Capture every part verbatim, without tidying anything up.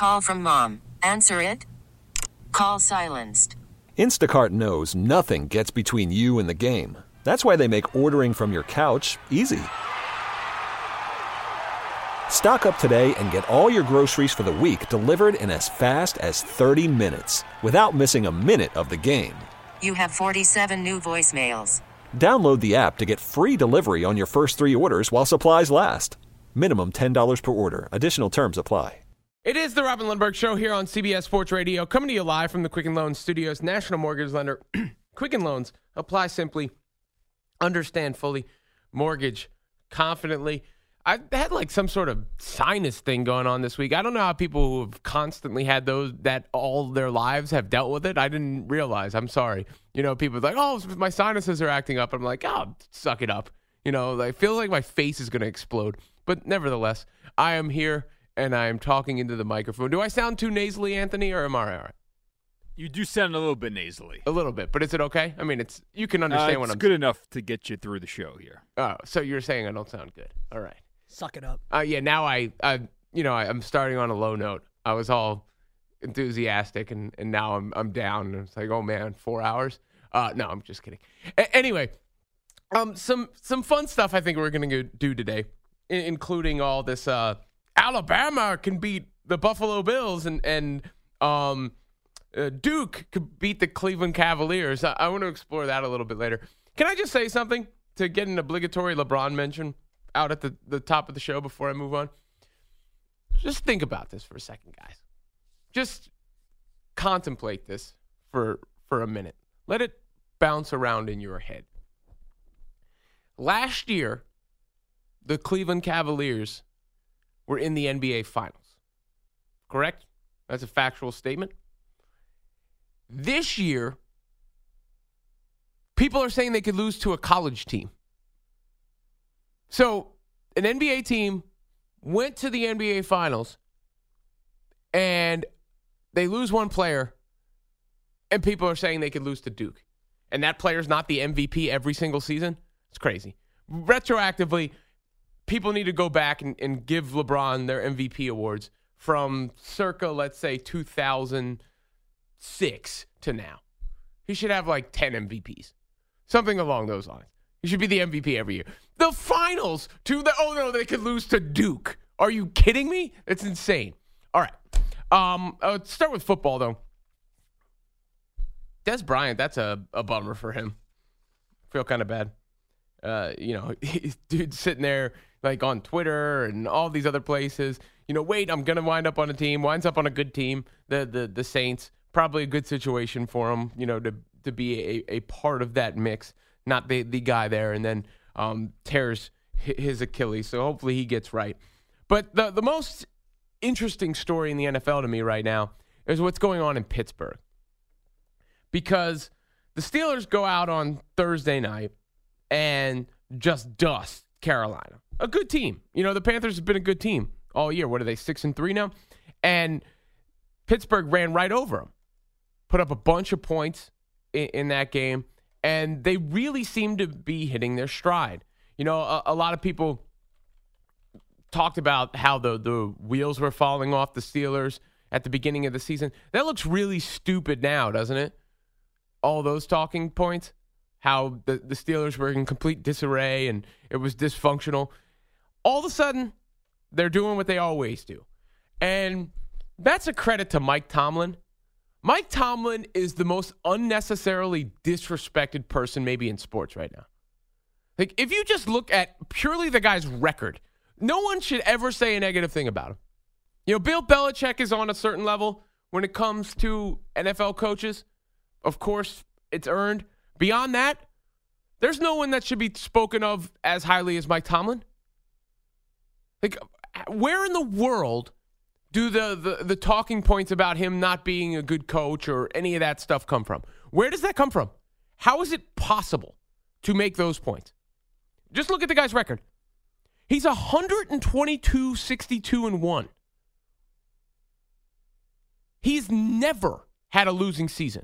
Call from mom. Answer it. Call silenced. Instacart knows nothing gets between you and the game. That's why they make ordering from your couch easy. Stock up today and get all your groceries for the week delivered in as fast as thirty minutes without missing a minute of the game. You have forty-seven new voicemails. Download the app to get free delivery on your first three orders while supplies last. Minimum ten dollars per order. Additional terms apply. It is the Robin Lundberg Show here on C B S Sports Radio, coming to you live from the Quicken Loans Studios. National mortgage lender. Quicken Loans. Apply simply. Understand fully. Mortgage confidently. I had like some sort of sinus thing going on this week. I don't know how people who have constantly had those, that all their lives have dealt with it. I didn't realize. I'm sorry. You know, people are like, oh, my sinuses are acting up. I'm like, oh, suck it up. You know, like, I feel like my face is going to explode. But nevertheless, I am here and I am talking into the microphone. Do I sound too nasally, Anthony, or am I all right? You do sound a little bit nasally. A little bit, but is it okay? I mean, it's you can understand uh, what I'm saying. It's good enough to get you through the show here. Oh, so you're saying I don't sound good. All right. Suck it up. Uh, yeah, now I, I, you know, I, I'm starting on a low note. I was all enthusiastic, and, and now I'm I'm down. And it's like, oh man, four hours. Uh, no, I'm just kidding. A- anyway, um, some some fun stuff I think we're gonna do today, I- including all this. Uh, Alabama can beat the Buffalo Bills, and and um, uh, Duke could beat the Cleveland Cavaliers. I, I want to explore that a little bit later. Can I just say something to get an obligatory LeBron mention out at the, the top of the show before I move on? Just think about this for a second, guys. Just contemplate this for for a minute. Let it bounce around in your head. Last year, the Cleveland Cavaliers were in the N B A Finals. Correct? That's a factual statement. This year, people are saying they could lose to a college team. So, an N B A team went to the N B A Finals, and they lose one player, and people are saying they could lose to Duke. And that player's not the M V P every single season? It's crazy. Retroactively, people need to go back and, and give LeBron their M V P awards from circa, let's say, two thousand six to now. He should have like ten M V Ps. Something along those lines. He should be the M V P every year. The finals to the, oh no, they could lose to Duke. Are you kidding me? It's insane. All right. Um, let's start with football, though. Des Bryant, that's a, a bummer for him. Feel kind of bad. Uh, you know, dude sitting there like on Twitter and all these other places. You know, wait, I'm going to wind up on a team. Winds up on a good team, the the the Saints. Probably a good situation for him, you know, to, to be a, a part of that mix. Not the, the guy there, and then um, tears his Achilles. So hopefully he gets right. But the, the most interesting story in the N F L to me right now is what's going on in Pittsburgh. Because the Steelers go out on Thursday night and just dust Carolina. A good team. You know, the Panthers have been a good team all year. What are they, six and three now? And Pittsburgh ran right over them. Put up a bunch of points in, in that game. And they really seem to be hitting their stride. You know, a, a lot of people talked about how the, the wheels were falling off the Steelers at the beginning of the season. That looks really stupid now, doesn't it? All those talking points, how the, the Steelers were in complete disarray and it was dysfunctional. All of a sudden, they're doing what they always do. And that's a credit to Mike Tomlin. Mike Tomlin is the most unnecessarily disrespected person maybe in sports right now. Like, if you just look at purely the guy's record, no one should ever say a negative thing about him. You know, Bill Belichick is on a certain level when it comes to N F L coaches. Of course, it's earned. Beyond that, there's no one that should be spoken of as highly as Mike Tomlin. Like, where in the world do the, the, the talking points about him not being a good coach or any of that stuff come from? Where does that come from? How is it possible to make those points? Just look at the guy's record. He's one twenty-two, sixty-two, and one. He's never had a losing season.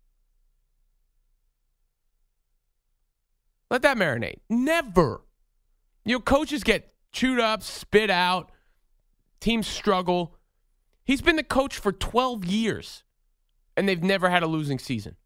Let that marinate. Never. You know, coaches get chewed up, spit out, teams struggle. He's been the coach for twelve years, and they've never had a losing season.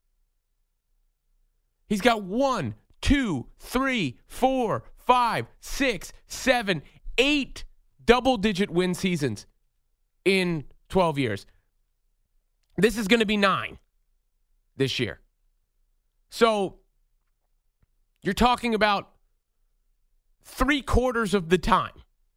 He's got one, two, three, four, five, six, seven, eight double-digit win seasons in twelve years. This is going to be nine this year. So you're talking about three quarters of the time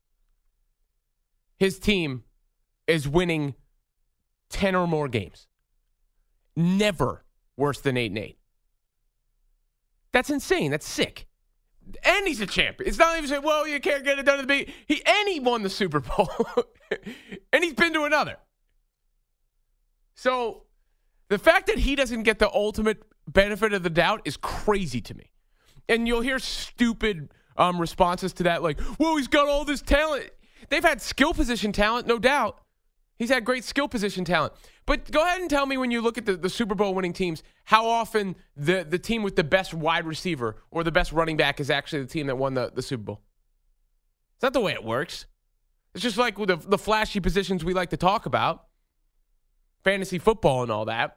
his team is winning ten or more games. Never worse than eight and eight. That's insane. That's sick. And he's a champion. It's not even saying, well, you can't get it done at the beginning. He, and he won the Super Bowl. And he's been to another. So the fact that he doesn't get the ultimate benefit of the doubt is crazy to me. And you'll hear stupid um, responses to that, like, well, he's got all this talent. They've had skill position talent, no doubt. He's had great skill position talent. But go ahead and tell me, when you look at the, the Super Bowl winning teams, how often the, the team with the best wide receiver or the best running back is actually the team that won the, the Super Bowl. It's not the way it works. It's just like with the, the flashy positions we like to talk about, fantasy football and all that.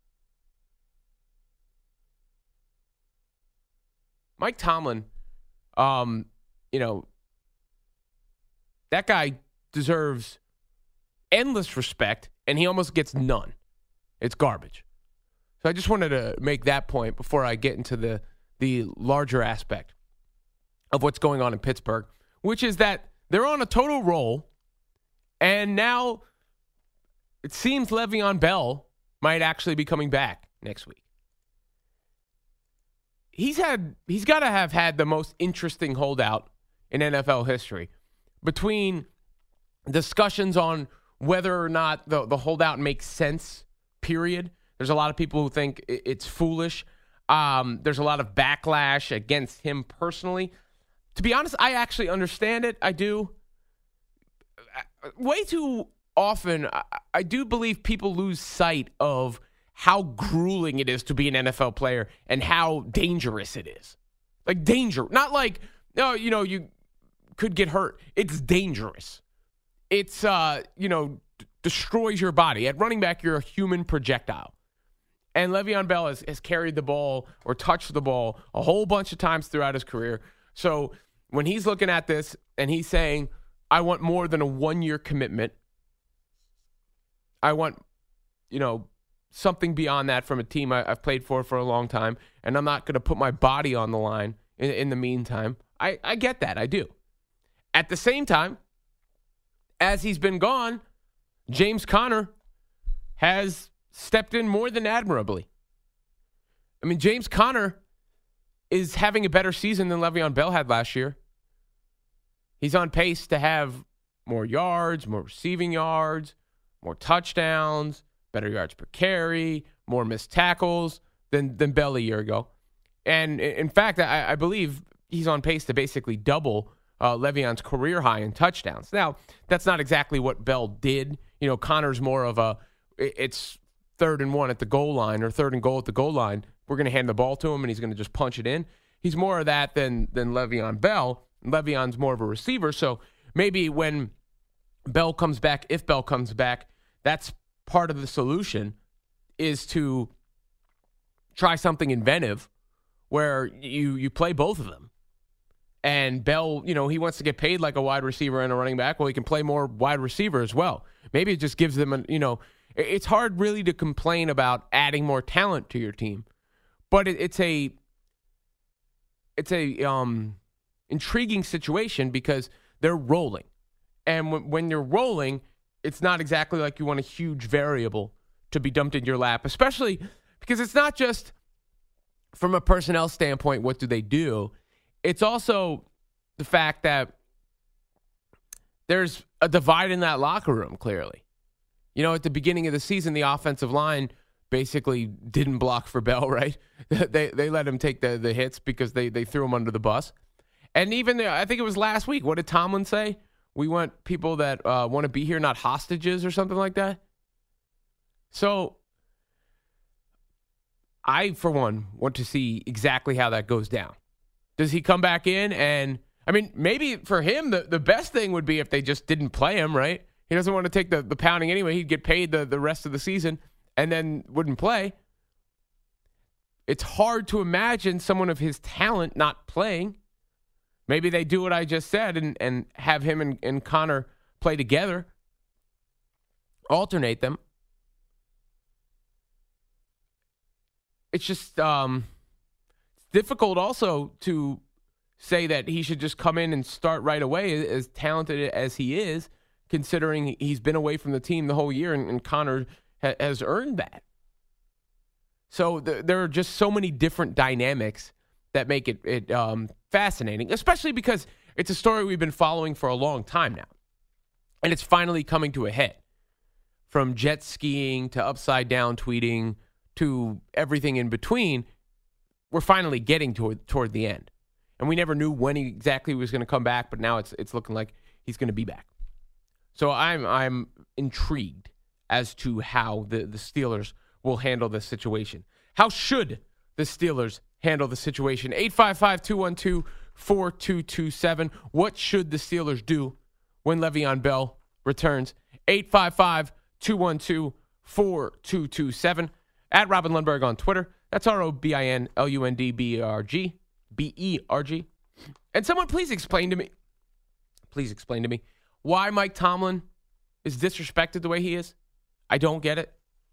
Mike Tomlin, um, you know, that guy deserves endless respect, and he almost gets none. It's garbage. So I just wanted to make that point before I get into the the larger aspect of what's going on in Pittsburgh, which is that they're on a total roll, and now it seems Le'Veon Bell might actually be coming back next week. He's had he's got to have had the most interesting holdout in N F L history, between discussions on whether or not the, the holdout makes sense, period. There's a lot of people who think it's foolish. Um, there's a lot of backlash against him personally. To be honest, I actually understand it. I do. Way too often, I, I do believe people lose sight of how grueling it is to be an N F L player and how dangerous it is. Like, danger. Not like, no, you know, you could get hurt. It's dangerous. It's, uh, you know, d- destroys your body. At running back, you're a human projectile. And Le'Veon Bell has, has carried the ball or touched the ball a whole bunch of times throughout his career. So when he's looking at this and he's saying, I want more than a one-year commitment, I want, you know, something beyond that from a team I, I've played for for a long time, and I'm not going to put my body on the line in, in the meantime. I, I get that. I do. At the same time, as he's been gone, James Conner has stepped in more than admirably. I mean, James Conner is having a better season than Le'Veon Bell had last year. He's on pace to have more yards, more receiving yards, more touchdowns, better yards per carry, more missed tackles than, than Bell a year ago. And in fact, I, I believe he's on pace to basically double Uh, Le'Veon's career high in touchdowns. Now, that's not exactly what Bell did. You know, Connor's more of a, it's third and one at the goal line or third and goal at the goal line. We're going to hand the ball to him and he's going to just punch it in. He's more of that than than Le'Veon Bell. Le'Veon's more of a receiver. So maybe when Bell comes back, if Bell comes back, that's part of the solution, is to try something inventive where you you play both of them. And Bell, you know, he wants to get paid like a wide receiver and a running back. Well, he can play more wide receiver as well. Maybe it just gives them, a, you know, it's hard really to complain about adding more talent to your team, but it, it's a, it's a um, intriguing situation because they're rolling, and w- when you're rolling, it's not exactly like you want a huge variable to be dumped in your lap, especially because it's not just from a personnel standpoint. What do they do? It's also the fact that there's a divide in that locker room, clearly. You know, at the beginning of the season, the offensive line basically didn't block for Bell, right? they they let him take the, the hits because they, they threw him under the bus. And even, the, I think it was last week, what did Tomlin say? We want people that uh, want to be here, not hostages or something like that. So I, for one, want to see exactly how that goes down. Does he come back in and, I mean, maybe for him, the, the best thing would be if they just didn't play him, right? He doesn't want to take the, the pounding anyway. He'd get paid the, the rest of the season and then wouldn't play. It's hard to imagine someone of his talent not playing. Maybe they do what I just said and, and have him and, and Connor play together, alternate them. It's just um, difficult also to say that he should just come in and start right away, as talented as he is, considering he's been away from the team the whole year, and, and Connor ha- has earned that. So th- there are just so many different dynamics that make it, it um, fascinating, especially because it's a story we've been following for a long time now. And it's finally coming to a head. From jet skiing to upside down tweeting to everything in between, we're finally getting toward, toward the end. And we never knew when he exactly was going to come back, but now it's it's looking like he's going to be back. So I'm I'm intrigued as to how the, the Steelers will handle this situation. How should the Steelers handle the situation? eight five five, two one two, four two two seven. What should the Steelers do when Le'Veon Bell returns? eight five five, two one two, four two two seven. At Robin Lundberg on Twitter. That's R O B I N L U N D B E R G. B E R G. And someone please explain to me, please explain to me why Mike Tomlin is disrespected the way he is. I don't get it.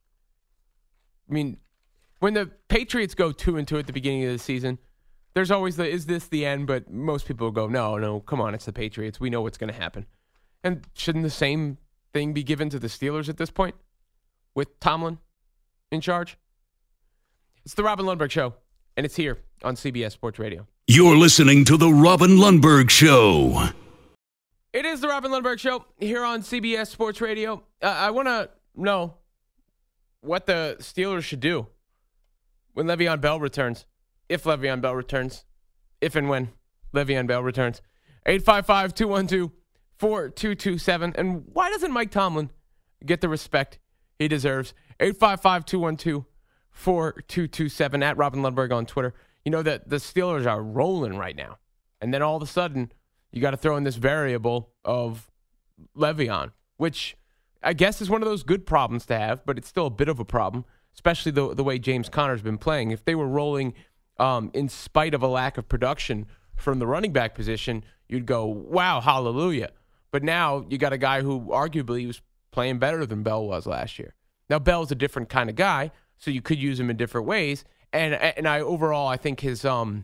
I mean, when the Patriots go two and two at the beginning of the season, there's always the, is this the end? But most people will go, no, no, come on, it's the Patriots. We know what's going to happen. And shouldn't the same thing be given to the Steelers at this point with Tomlin in charge? It's the Robin Lundberg Show, and it's here on C B S Sports Radio. You're listening to the Robin Lundberg Show. It is the Robin Lundberg Show here on C B S Sports Radio. Uh, I want to know what the Steelers should do when Le'Veon Bell returns, if Le'Veon Bell returns, if and when Le'Veon Bell returns. eight five five, two one two, four two two seven. And why doesn't Mike Tomlin get the respect he deserves? eight five five, two one two, four two two seven. At Robin Lundberg on Twitter. You know that the Steelers are rolling right now. And then all of a sudden, you got to throw in this variable of Le'Veon, which I guess is one of those good problems to have, but it's still a bit of a problem, especially the, the way James Conner's been playing. If they were rolling um, in spite of a lack of production from the running back position, you'd go, wow, hallelujah. But now you got a guy who arguably was playing better than Bell was last year. Now, Bell's a different kind of guy, so you could use him in different ways. And and I overall, I think his um,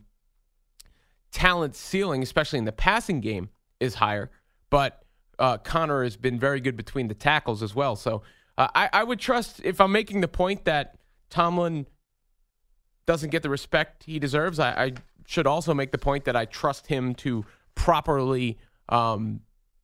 talent ceiling, especially in the passing game, is higher. But uh, Conner has been very good between the tackles as well. So uh, I, I would trust, if I'm making the point that Tomlin doesn't get the respect he deserves, I, I should also make the point that I trust him to properly um,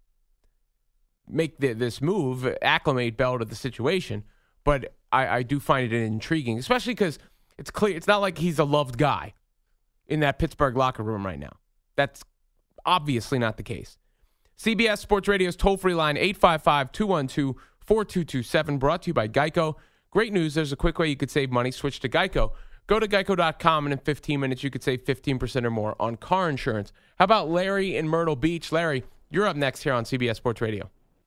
make the, this move, acclimate Bell to the situation. But I, I do find it intriguing, especially because it's clear it's not like he's a loved guy in that Pittsburgh locker room right now. That's obviously not the case. C B S Sports Radio's toll-free line, eight five five, two one two, four two two seven, brought to you by Geico. Great news, there's a quick way you could save money. Switch to Geico. Go to geico dot com, and in fifteen minutes, you could save fifteen percent or more on car insurance. How about Larry in Myrtle Beach? Larry, you're up next here on C B S Sports Radio.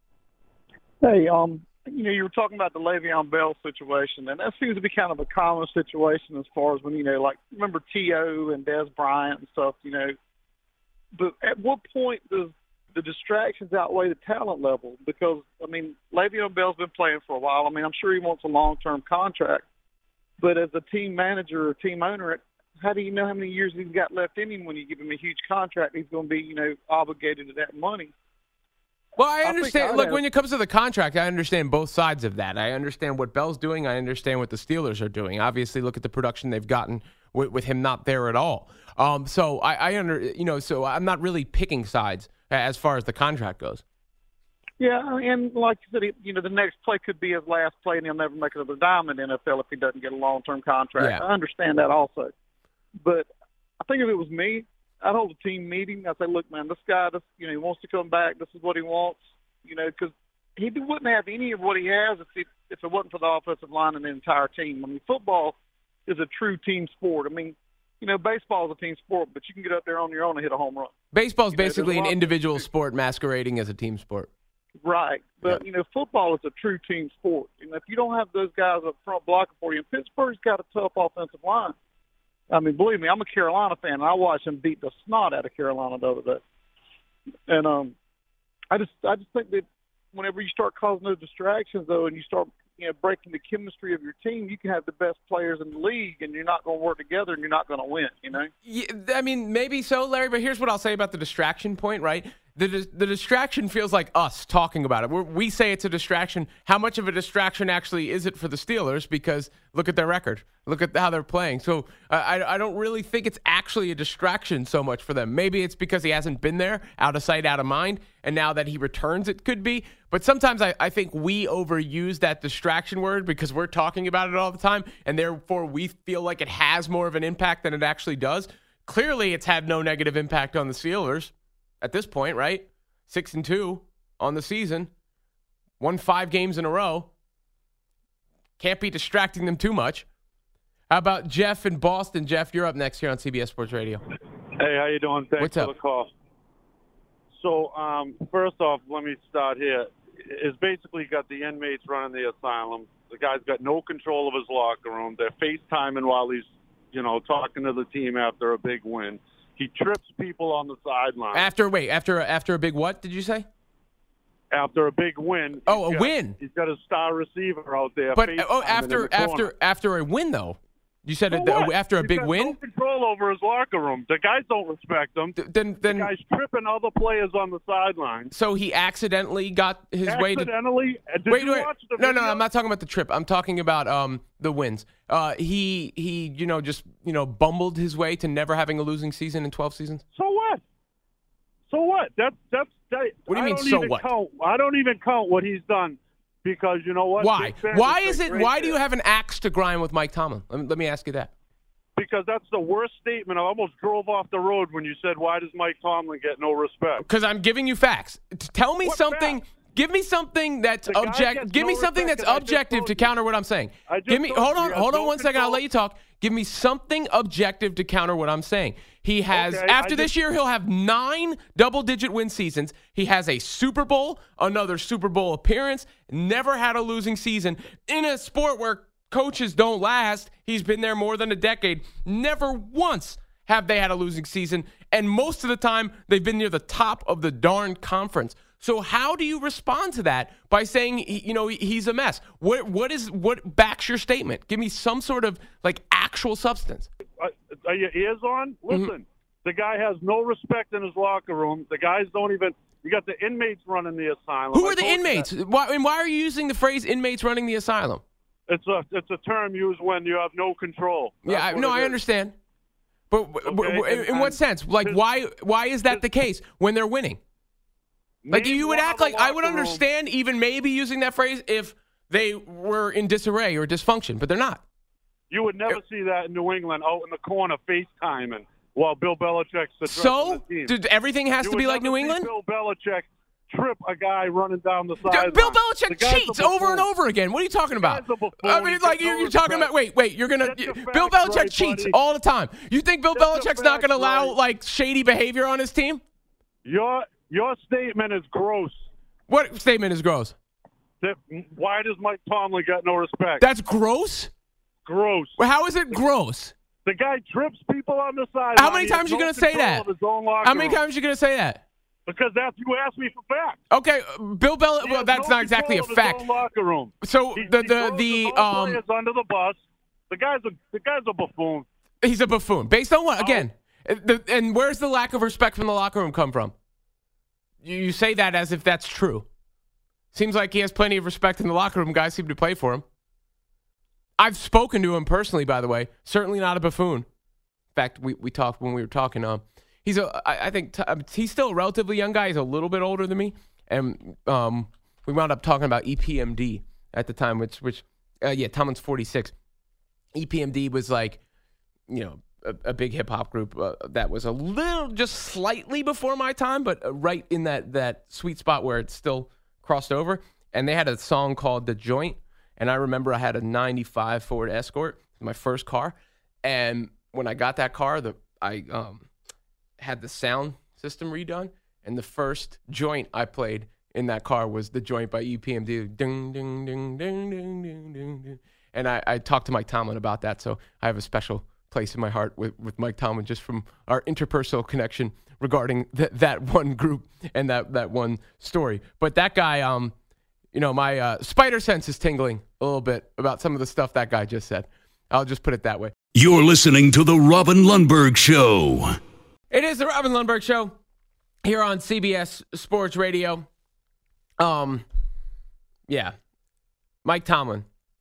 Hey, um, you know, you were talking about the Le'Veon Bell situation, and that seems to be kind of a common situation as far as when, you know, like, remember T O and Des Bryant and stuff, you know. But at what point does the distractions outweigh the talent level? Because, I mean, Le'Veon Bell's been playing for a while. I mean, I'm sure he wants a long-term contract. But as a team manager or team owner, how do you know how many years he's got left in him when you give him a huge contract? He's going to be, you know, obligated to that money. Well, I understand. I Look, have. when it comes to the contract, I understand both sides of that. I understand what Bell's doing. I understand what the Steelers are doing. Obviously, look at the production they've gotten with, with him not there at all. Um, so I, I under, you know, so I'm not really picking sides as far as the contract goes. Yeah, and like you said, you know, the next play could be his last play, and he'll never make another dime in the N F L if he doesn't get a long-term contract. Yeah. I understand that also. But I think if it was me, I'd hold a team meeting. I'd say, look, man, this guy, this, you know, he wants to come back. This is what he wants, you know, because he wouldn't have any of what he has if, he, if it wasn't for the offensive line and the entire team. I mean, football is a true team sport. I mean, you know, baseball is a team sport, but you can get up there on your own and hit a home run. Baseball's You know, basically there's a an lot of- individual sport masquerading as a team sport. Right. But, Yeah. you know, football is a true team sport. And if you don't have those guys up front blocking for you, and Pittsburgh's got a tough offensive line. I mean, believe me, I'm a Carolina fan, and I watched them beat the snot out of Carolina the other day. And um, I just I just think that whenever you start causing those distractions, though, and you start you know breaking the chemistry of your team, you can have the best players in the league, and you're not going to work together, and you're not going to win, you know? Yeah, I mean, maybe so, Larry, but here's what I'll say about the distraction point, right? The the distraction feels like us talking about it. We're, we say it's a distraction. How much of a distraction actually is it for the Steelers? Because look at their record. Look at how they're playing. So uh, I, I don't really think it's actually a distraction so much for them. Maybe it's because he hasn't been there, out of sight, out of mind, and now that he returns, it could be. But sometimes I, I think we overuse that distraction word because we're talking about it all the time, and therefore we feel like it has more of an impact than it actually does. Clearly, it's had no negative impact on the Steelers at this point, right? Six and two on the season, won five games in a row. Can't be distracting them too much. How about Jeff in Boston? Jeff, you're up next here on C B S Sports Radio. Hey, how you doing? Thanks What's for up? the call. So, um, first off, let me start here. It's basically got the inmates running the asylum. The guy's got no control of his locker room. They're FaceTiming while he's, you know, talking to the team after a big win. He trips people on the sideline. After, wait, after after a big what did you say? After a big win. Oh, a he's got- win. He's got a star receiver out there. But FaceTiming oh, in after the corner. after after a win, though. You said So it, what? after a He's big got win? no control over his locker room. The guys don't respect him. Th- Then, The then, guy's tripping other players on the sideline. so he accidentally got his way to. Accidentally? Did Wait, you wait. watch the No, no, video? I'm not talking about the trip. I'm talking about um the wins. Uh, he he, you know, just you know, bumbled his way to never having a losing season in twelve seasons. So what? So what? That's that's. That, What do you I mean, don't so even what? Count, I don't even count what he's done because you know what? Why? Big fans Why will is say it? great Why do you there. have an axe to grind with Mike Tomlin? Let me, let me ask you that. Because that's the worst statement. I almost drove off the road when you said, "Why does Mike Tomlin get no respect?" Because I'm giving you facts. T- Tell me What something. facts? Give me something that's The guy object. gets Give me no something respect, that's and I just objective told to you. counter what I'm saying. I just Give me. told Hold you on. he has Hold on no one second. I'll control. let you talk. Give me something objective to counter what I'm saying. He has Okay, after I this just- year he'll have nine double-digit win seasons. He has a Super Bowl, another Super Bowl appearance. Never had a losing season in a sport where coaches don't last. He's been there more than a decade. Never once have they had a losing season, and most of the time they've been near the top of the darn conference. So how do you respond to that by saying he- you know he- he's a mess? What what is what backs your statement? Give me some sort of like actual substance. Uh, are your ears on? Listen, Mm-hmm. the guy has no respect in his locker room. The guys don't even. You got the inmates running the asylum. Who I are the told you inmates? that. Why, and why are you using the phrase inmates running the asylum? It's a it's a term used when you have no control. Yeah, That's I, what no, it I is. understand. But w- w- Okay, w- and- in what and sense? Like his- why why is that the case when they're winning? Like Name you would one act other like I would locker room- understand even maybe using that phrase if they were in disarray or dysfunction, but they're not. You would never see that in New England out in the corner FaceTiming while Bill Belichick's addressing So, the team. did everything has You to would be like never New see England? Bill Belichick trip a guy running down the D- sideline. Bill The Belichick guy's a cheats over and buffoon. over again. What are you talking about? guy's a buffoon. I mean, He's like got you're, no you're talking respect. about. Wait, wait. You're gonna. Get your Bill facts Belichick right, cheats buddy. all the time. You think Bill Get your Belichick's not going to facts allow right. like shady behavior on his team? Your your statement is gross. What statement is gross? That, why does Mike Tomlin get no respect? That's gross. gross. Well, how is it gross? The guy trips people on the sideline. How many He has times you no gonna say control that? of his own locker How many room. times are you going to say that? Because that's you asked me for facts. Okay, Bill Belichick. He Well, has that's no not exactly a control of his fact. own locker room. So He, the he the throws the his own um players under the bus. The guy's a the guy's a buffoon. he's a buffoon. Based on Oh. what? Again, the, and where's the lack of respect from the locker room come from? You, you say that as if that's true. Seems like he has plenty of respect in the locker room. Guys seem to play for him. I've spoken to him personally, by the way. Certainly not a buffoon. In fact, we, we talked when we were talking. Um, he's a I, I think t- um, he's still a relatively young guy. He's a little bit older than me, and um, we wound up talking about E P M D at the time, which which uh, yeah, Tomlin's forty-six. E P M D was like, you know, a, a big hip hop group uh, that was a little, just slightly before my time, but uh, right in that that sweet spot where it's still crossed over. And they had a song called "The Joint," and I remember I had a ninety-five Ford Escort, my first car, and when I got that car, the I um had the sound system redone, and the first joint I played in that car was the joint by E P M D. Ding, ding, ding, ding, ding, ding, ding, ding. And I, I talked to Mike Tomlin about that, so I have a special place in my heart with, with Mike Tomlin just from our interpersonal connection regarding th- that one group and that, that one story. But that guy, um, you know, my uh, spider sense is tingling a little bit about some of the stuff that guy just said. I'll just put it that way. You're listening to The Robin Lundberg Show. It is The Robin Lundberg Show here on C B S Sports Radio. Um, yeah, Mike Tomlin.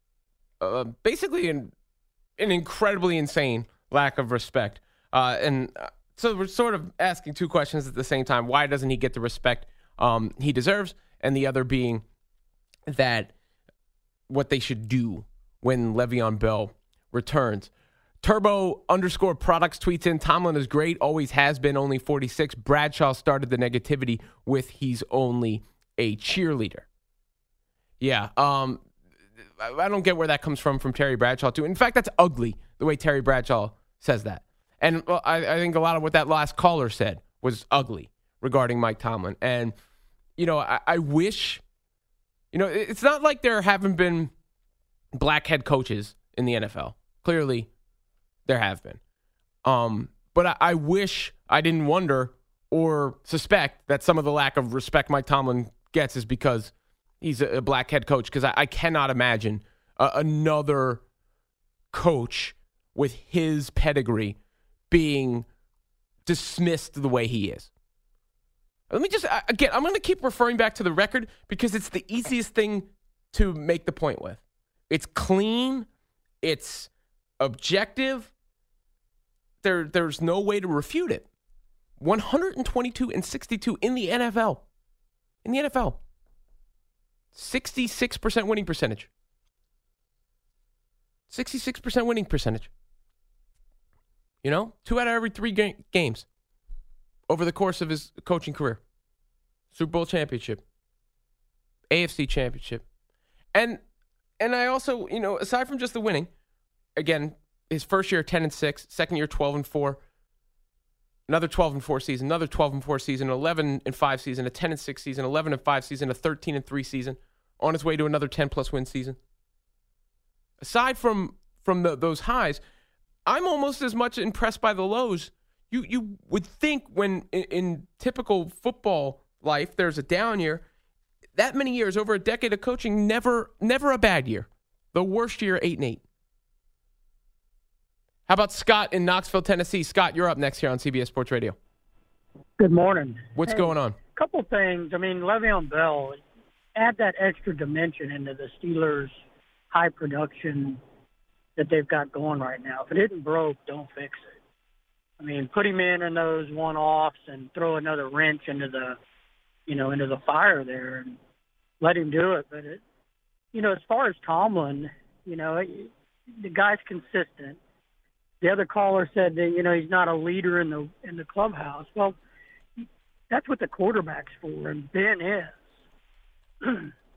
Uh, basically an, an incredibly insane lack of respect. Uh, and uh, so we're sort of asking two questions at the same time. Why doesn't he get the respect um, he deserves? And the other being that what they should do when Le'Veon Bell returns. Turbo underscore products tweets in, Tomlin is great, always has been, only forty-six. Bradshaw started the negativity with he's only a cheerleader. Yeah, um... I don't get where that comes from from Terry Bradshaw, too. In fact, that's ugly, the way Terry Bradshaw says that. And well, I, I think a lot of what that last caller said was ugly regarding Mike Tomlin. And, you know, I, I wish, you know, it's not like there haven't been black head coaches in the N F L. Clearly, there have been. Um, but I, I wish I didn't wonder or suspect that some of the lack of respect Mike Tomlin gets is because he's a black head coach, because I, I cannot imagine uh, another coach with his pedigree being dismissed the way he is. Let me just, again, I'm going to keep referring back to the record because it's the easiest thing to make the point with. It's clean. It's objective. There, there's no way to refute it. one hundred twenty-two and sixty-two in the N F L. In the N F L. sixty-six percent winning percentage. sixty-six percent winning percentage. You know, two out of every three ga- games over the course of his coaching career. Super Bowl championship. A F C championship. And and I also, you know, aside from just the winning, again, his first year ten and six, second year twelve and four, another twelve and four season, another twelve and four season, eleven and five season, a ten and six season, eleven and five season, a thirteen and three season, on his way to another ten plus win season. Aside from from the, those highs, I'm almost as much impressed by the lows. You you would think when in, in typical football life there's a down year, that many years, over a decade of coaching, never never a bad year. The worst year, eight and eight. How about Scott in Knoxville, Tennessee? Scott, you're up next here on C B S Sports Radio. Good morning. What's hey, going on? A couple things. I mean, Le'Veon Bell, add that extra dimension into the Steelers' high production that they've got going right now. If it isn't broke, don't fix it. I mean, put him in in those one-offs and throw another wrench into the, you know, into the fire there and let him do it. But, it, you know, as far as Tomlin, you know, the guy's consistent. The other caller said that, you know, he's not a leader in the in the clubhouse. Well, that's what the quarterback's for, and Ben is.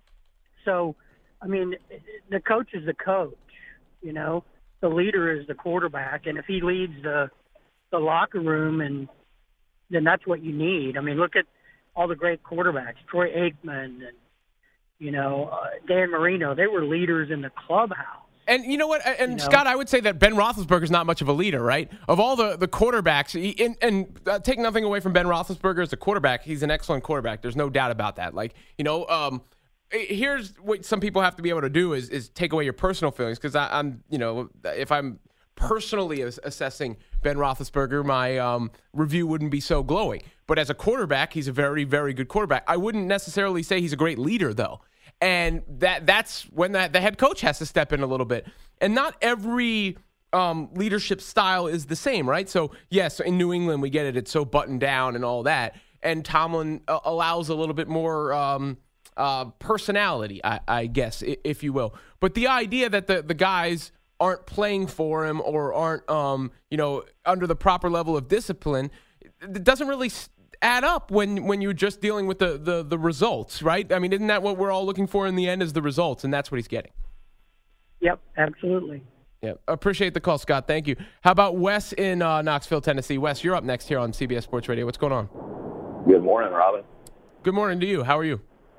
So, I mean, the coach is the coach, you know. The leader is the quarterback, and if he leads the the locker room, and then that's what you need. I mean, look at all the great quarterbacks, Troy Aikman and, you know, uh, Dan Marino. They were leaders in the clubhouse. And you know what? And you know? Scott, I would say that Ben Roethlisberger is not much of a leader, right? Of all the, the quarterbacks, he, and, and uh, take nothing away from Ben Roethlisberger as a quarterback, he's an excellent quarterback. There's no doubt about that. Like, you know, um, here's what some people have to be able to do is is take away your personal feelings, because I'm, you know, if I'm personally assessing Ben Roethlisberger, my um, review wouldn't be so glowing. But as a quarterback, he's a very, very good quarterback. I wouldn't necessarily say he's a great leader, though. And that that's when that the head coach has to step in a little bit. And not every um, leadership style is the same, right? So, yes, in New England, we get it. It's so buttoned down and all that. And Tomlin uh, allows a little bit more um, uh, personality, I, I guess, if you will. But the idea that the, the guys aren't playing for him or aren't, um, you know, under the proper level of discipline, it doesn't really add up when when you're just dealing with the, the the results, right? I mean, isn't that what we're all looking for in the end, is the results? And that's what he's getting. Yep, absolutely. Yeah, appreciate the call, Scott. Thank you. How about Wes in uh, Knoxville, Tennessee? Wes, you're up next here on C B S Sports Radio. What's going on? Good morning, Robin. Good morning to you. How are you?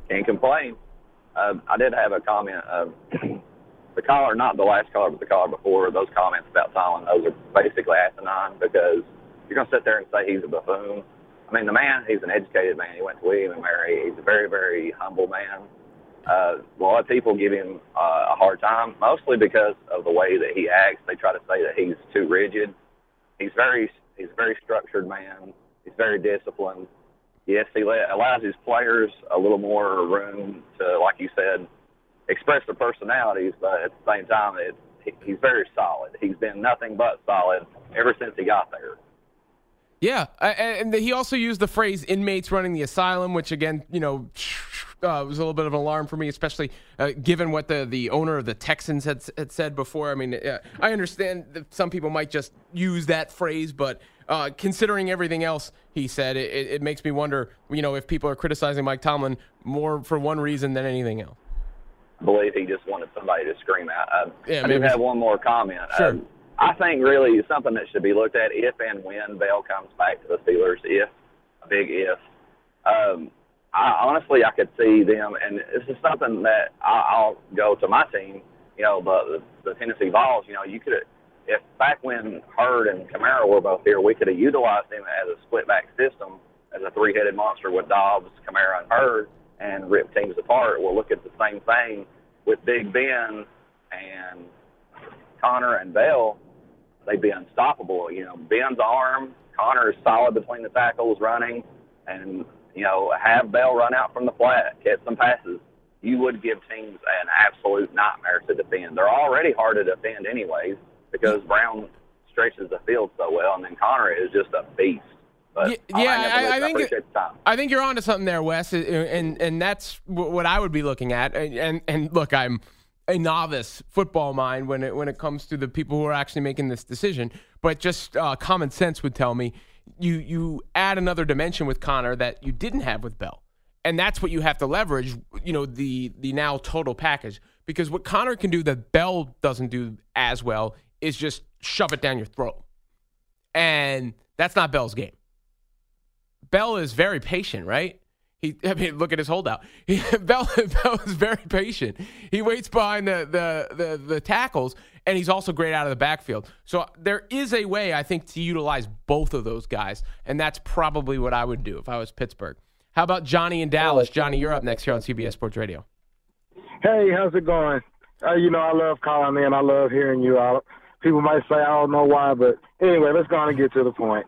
can't complain. Uh, I did have a comment. Uh, the caller, not the last caller, but the caller before, those comments about Tomlin, those are basically asinine because you're going to sit there and say he's a buffoon. I mean, the man, he's an educated man. He went to William and Mary. He's a very, very humble man. Uh, a lot of people give him uh, a hard time, mostly because of the way that he acts. They try to say that he's too rigid. He's very, he's a very structured man. He's very disciplined. Yes, he let, allows his players a little more room to, like you said, express their personalities, but at the same time, it, he, he's very solid. He's been nothing but solid ever since he got there. Yeah, and he also used the phrase inmates running the asylum, which, again, you know, uh, was a little bit of an alarm for me, especially uh, given what the, the owner of the Texans had, had said before. I mean, uh, I understand that some people might just use that phrase, but uh, considering everything else he said, it, it makes me wonder, you know, if people are criticizing Mike Tomlin more for one reason than anything else. I believe he just wanted somebody to scream at. Uh, yeah, I maybe. do have one more comment. Sure. Uh, I think really something that should be looked at if and when Bell comes back to the Steelers, if, a big if. Um, I, honestly, I could see them, and this is something that I, I'll go to my team, you know, the, the Tennessee Vols, you know, you could have, if back when Hurd and Kamara were both here, we could have utilized them as a split-back system, as a three-headed monster with Dobbs, Kamara, and Hurd, and rip teams apart. We'll look at the same thing with Big Ben and Connor and Bell. They'd be unstoppable. You know, Ben's arm, Connor is solid between the tackles running, and, you know, have Bell run out from the flat, catch some passes. You would give teams an absolute nightmare to defend. They're already hard to defend anyways because Brown stretches the field so well, and then Connor is just a beast. But yeah, yeah I, I, I think it, I think you're onto something there, Wes, and and that's what I would be looking at. And and, and look, I'm a novice football mind when it when it comes to the people who are actually making this decision. But just uh, common sense would tell me you you add another dimension with Connor that you didn't have with Bell, and that's what you have to leverage. You know, the the now total package, because what Connor can do that Bell doesn't do as well is just shove it down your throat, and that's not Bell's game. Bell is very patient, right? He, I mean, look at his holdout. He, Bell, Bell is very patient. He waits behind the, the, the, the tackles, and he's also great out of the backfield. So there is a way, I think, to utilize both of those guys, and that's probably what I would do if I was Pittsburgh. How about Johnny in Dallas? Johnny, you're up next here on C B S Sports Radio. Hey, how's it going? Uh, you know, I love calling in. I love hearing you out. People might say, I don't know why, but anyway, let's go on and get to the point.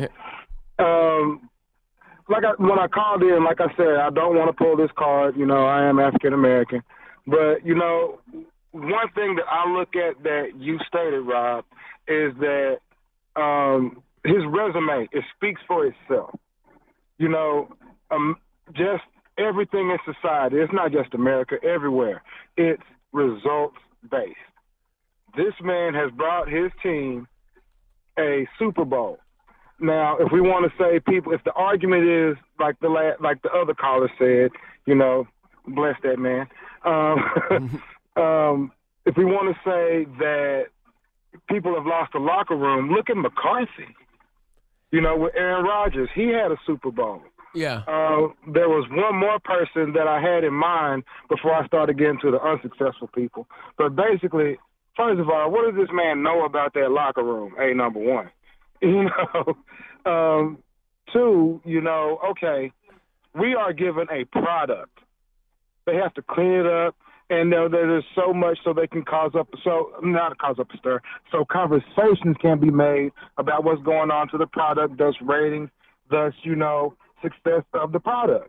um, like I, when I called in, like I said, I don't want to pull this card. You know, I am African-American. But, you know, one thing that I look at that you stated, Rob, is that um, his resume, it speaks for itself. You know, um, just everything in society, it's not just America, everywhere, it's results-based. This man has brought his team a Super Bowl. Now, if we want to say people, if the argument is like the la- like the other caller said, you know, bless that man. Um, um, if we want to say that people have lost the locker room, look at McCarthy. You know, with Aaron Rodgers, he had a Super Bowl. Yeah. Uh, there was one more person that I had in mind before I started getting to the unsuccessful people. But basically, first of all, what does this man know about that locker room? A, number one. You know, um, two, you know, okay, we are given a product. They have to clean it up, and there, there's so much so they can cause up, so not cause up a stir, so conversations can be made about what's going on to the product, thus ratings, thus, you know, success of the product.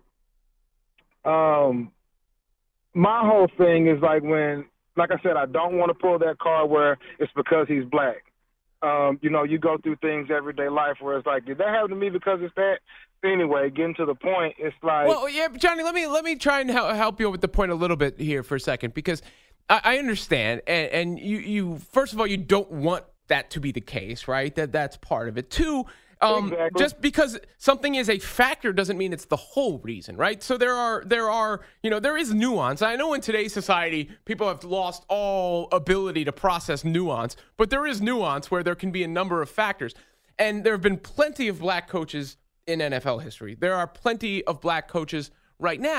Um, my whole thing is like when, like I said, I don't want to pull that card where it's because he's black. Um, you know, you go through things everyday life where it's like, did that happen to me because it's that? Anyway, getting to the point, it's like. Well, yeah, Johnny, let me let me try and help you with the point a little bit here for a second, because I, I understand, and, and you, you first of all, you don't want that to be the case, right? That that's part of it. Two, um, exactly. Just because something is a factor doesn't mean it's the whole reason, right? So there are there are you know there is nuance. I know in today's society people have lost all ability to process nuance, but there is nuance where there can be a number of factors, and there have been plenty of black coaches in N F L history. There are plenty of black coaches right now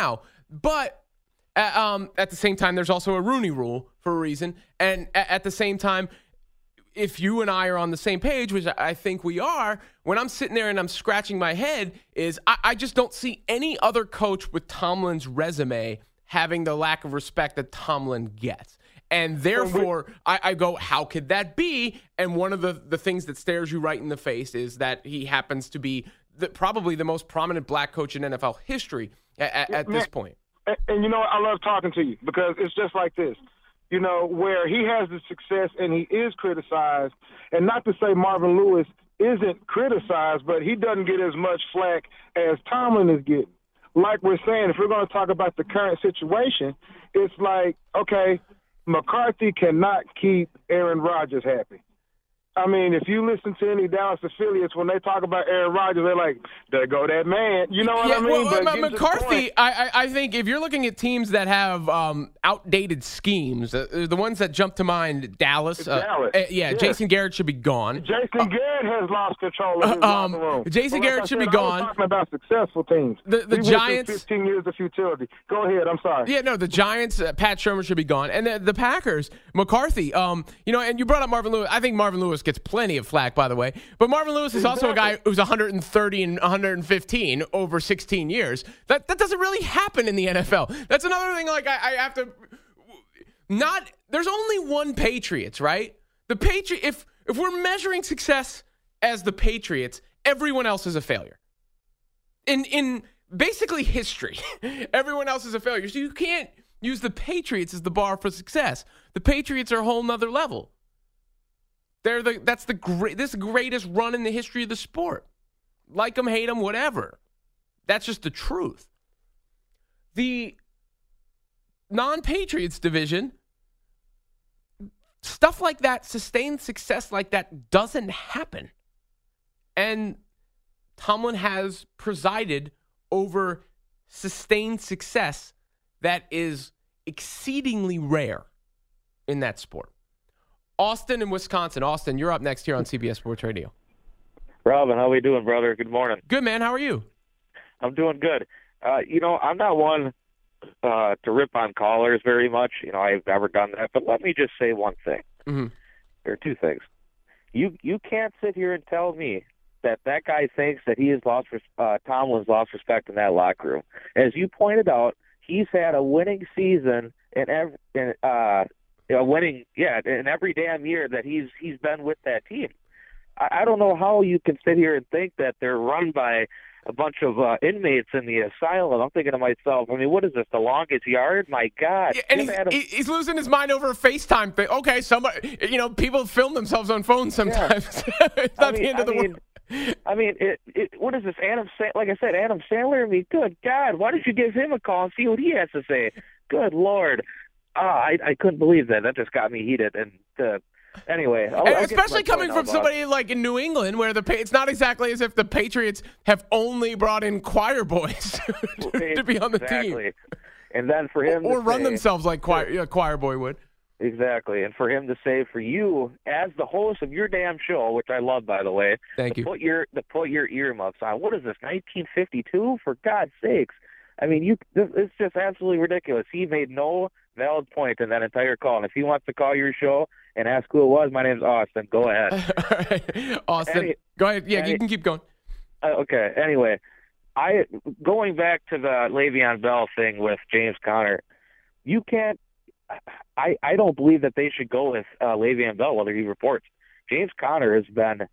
But uh, um, at the same time, there's also a Rooney Rule for a reason. And at, at the same time, if you and I are on the same page, which I think we are, when I'm sitting there and I'm scratching my head, is I, I just don't see any other coach with Tomlin's resume having the lack of respect that Tomlin gets. And therefore, I, I go, how could that be? And one of the, the things that stares you right in the face is that he happens to be the, probably the most prominent black coach in N F L history at, at, at this point. And, and you know what? I love talking to you because it's just like this. You know, where he has the success and he is criticized, and not to say Marvin Lewis isn't criticized, but he doesn't get as much flack as Tomlin is getting. Like we're saying, if we're going to talk about the current situation, it's like, okay, McCarthy cannot keep Aaron Rodgers happy. I mean, if you listen to any Dallas affiliates, when they talk about Aaron Rodgers, they're like, there go that man. You know what yeah, I mean? Well, but McCarthy, I, I think if you're looking at teams that have um, outdated schemes, uh, the ones that jump to mind, Dallas. Uh, Dallas. Uh, yeah, yeah, Jason Garrett should be gone. Jason uh, Garrett has lost control of his um, locker room. Jason but Garrett like should said, be I was gone. talking about successful teams. The, the we Giants. Went through fifteen years of futility. Go ahead. I'm sorry. Yeah, no, the Giants, uh, Pat Shermer should be gone. And the, the Packers, McCarthy, um, you know, and you brought up Marvin Lewis. I think Marvin Lewis gets plenty of flack, by the way. But Marvin Lewis is also a guy who's one hundred thirty and one hundred fifteen over sixteen years. That that doesn't really happen in the N F L. That's another thing, like, I, I have to not – there's only one Patriots, right? The Patri- if if we're measuring success as the Patriots, everyone else is a failure. In in basically history, everyone else is a failure. So you can't use the Patriots as the bar for success. The Patriots are a whole nother level. They're the that's the great this greatest run in the history of the sport. Like them, hate them, whatever. That's just the truth. The non-Patriots division, stuff like that, sustained success like that doesn't happen. And Tomlin has presided over sustained success that is exceedingly rare in that sport. Austin in Wisconsin. Austin, you're up next here on C B S Sports Radio. Robin, how we doing, brother? Good morning. Good, man. How are you? I'm doing good. Uh, you know, I'm not one uh, to rip on callers very much. You know, I've never done that. But let me just say one thing. Mm-hmm. There are two things. You you can't sit here and tell me that that guy thinks that he has lost, uh, Tomlin's lost respect in that locker room. As you pointed out, he's had a winning season in every, in, uh, a winning, yeah, in every damn year that he's he's been with that team. I, I don't know how you can sit here and think that they're run by a bunch of uh, inmates in the asylum. I'm thinking to myself, I mean, what is this, the longest yard? My God. Yeah, and he's, Adam- he's losing his mind over a FaceTime thing. Okay, somebody, you know, people film themselves on phones sometimes. Yeah. It's not I mean, the end of I the mean, world. I mean, it, it, what is this, Adam? Sa- like I said, Adam Sandler. I mean, good God, why don't you give him a call and see what he has to say? Good Lord. Ah, I, I couldn't believe that. That just got me heated. And uh, anyway, I'll, and I'll especially coming from now, somebody like in New England, where the it's not exactly as if the Patriots have only brought in choir boys to, to be on the exactly. team, and then for him or to run say, themselves like choir, yeah, choir boy would. Exactly, and for him to say, for you as the host of your damn show, which I love, by the way, thank to you. Put your to put your earmuffs on. What is this, nineteen fifty-two? For God's sakes! I mean, you. This, it's just absolutely ridiculous. He made no valid point in that entire call. And if he wants to call your show and ask who it was, my name's Austin. Go ahead. All right. Austin, any, go ahead. Yeah, any, you can keep going. Uh, okay. Anyway, I going back to the Le'Veon Bell thing with James Conner. You can't. I I don't believe that they should go with uh, Le'Veon Bell, whether he reports. James Conner has been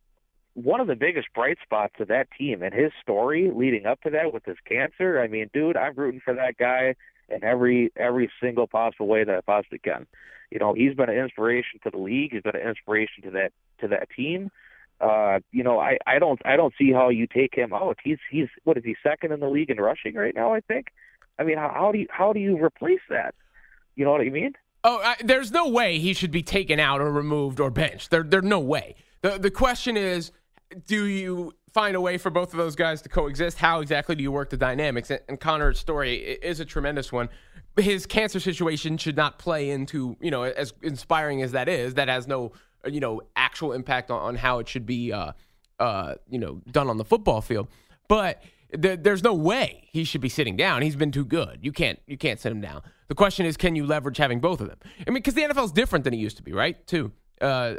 one of the biggest bright spots of that team, and his story leading up to that with his cancer. I mean, dude, I'm rooting for that guy in every every single possible way that I possibly can. You know, he's been an inspiration to the league. He's been an inspiration to that to that team. Uh, you know, I, I don't I don't see how you take him out. He's he's what is he second in the league in rushing right now? I think. I mean, how, how do you how do you replace that? You know what I mean? Oh, I, there's no way he should be taken out or removed or benched. There, there's no way. the The question is, do you find a way for both of those guys to coexist? How exactly do you work the dynamics? And, and Connor's story is a tremendous one. His cancer situation should not play into, you know, as inspiring as that is, that has no, you know, actual impact on, on how it should be, uh, uh, you know, done on the football field. But th- there's no way he should be sitting down. He's been too good. You can't you can't sit him down. The question is, can you leverage having both of them? I mean, because the N F L is different than it used to be, right? Too. Uh,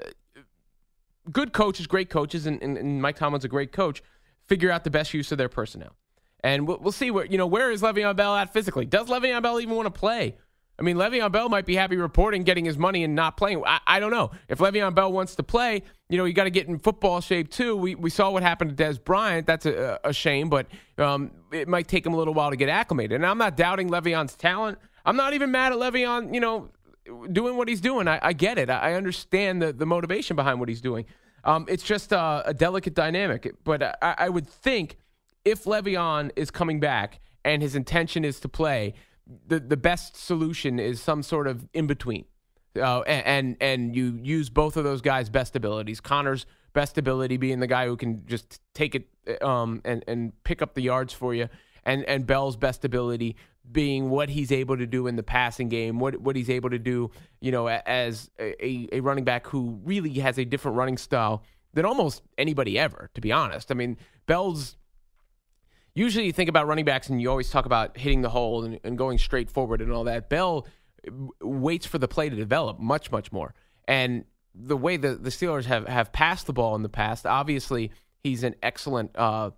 good coaches, great coaches, and, and, and Mike Tomlin's a great coach, figure out the best use of their personnel. And we'll, we'll see where, you know, where is Le'Veon Bell at physically? Does Le'Veon Bell even want to play? I mean, Le'Veon Bell might be happy reporting, getting his money and not playing. I, I don't know. If Le'Veon Bell wants to play, you know, you got to get in football shape too. We we saw what happened to Dez Bryant. That's a, a shame, but um, it might take him a little while to get acclimated. And I'm not doubting Le'Veon's talent. I'm not even mad at Le'Veon, you know, doing what he's doing. I, I get it. I, I understand the, the motivation behind what he's doing. Um, it's just uh, a delicate dynamic. But I, I would think if Le'Veon is coming back and his intention is to play, the the best solution is some sort of in between, uh, and and you use both of those guys' best abilities. Connor's best ability being the guy who can just take it um, and and pick up the yards for you, and and Bell's best ability being what he's able to do in the passing game, what what he's able to do, you know, as a, a running back who really has a different running style than almost anybody ever, to be honest. I mean, Bell's. Usually you think about running backs and you always talk about hitting the hole and, and going straight forward and all that. Bell waits for the play to develop much, much more. And the way the, the Steelers have, have passed the ball in the past, obviously he's an excellent uh,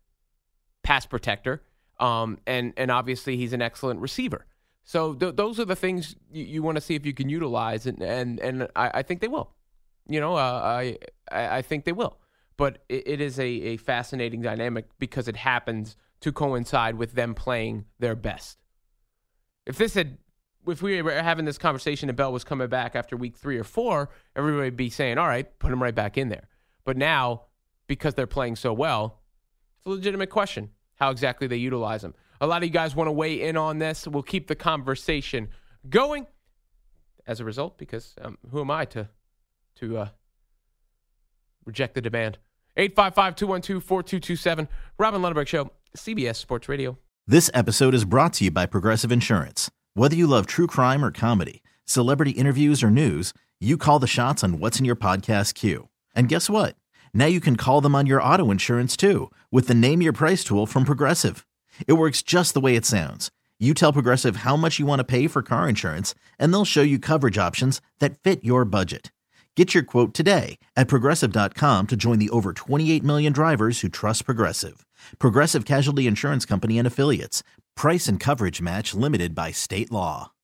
pass protector, um, and, and obviously he's an excellent receiver. So th- those are the things you, you want to see if you can utilize, and, and, and I, I think they will. You know, uh, I, I think they will. But it is a, a fascinating dynamic because it happens to coincide with them playing their best. If this had, if we were having this conversation and Bell was coming back after week three or four, everybody would be saying, all right, put him right back in there. But now, because they're playing so well, it's a legitimate question how exactly they utilize him. A lot of you guys want to weigh in on this. We'll keep the conversation going as a result, because um, who am I to, to uh, reject the demand? eight five five, two one two, four two two seven. Robin Lundberg Show, C B S Sports Radio. This episode is brought to you by Progressive Insurance. Whether you love true crime or comedy, celebrity interviews or news, you call the shots on what's in your podcast queue. And guess what? Now you can call them on your auto insurance too with the Name Your Price tool from Progressive. It works just the way it sounds. You tell Progressive how much you want to pay for car insurance, and they'll show you coverage options that fit your budget. Get your quote today at Progressive dot com to join the over twenty-eight million drivers who trust Progressive. Progressive Casualty Insurance Company and Affiliates. Price and coverage match limited by state law.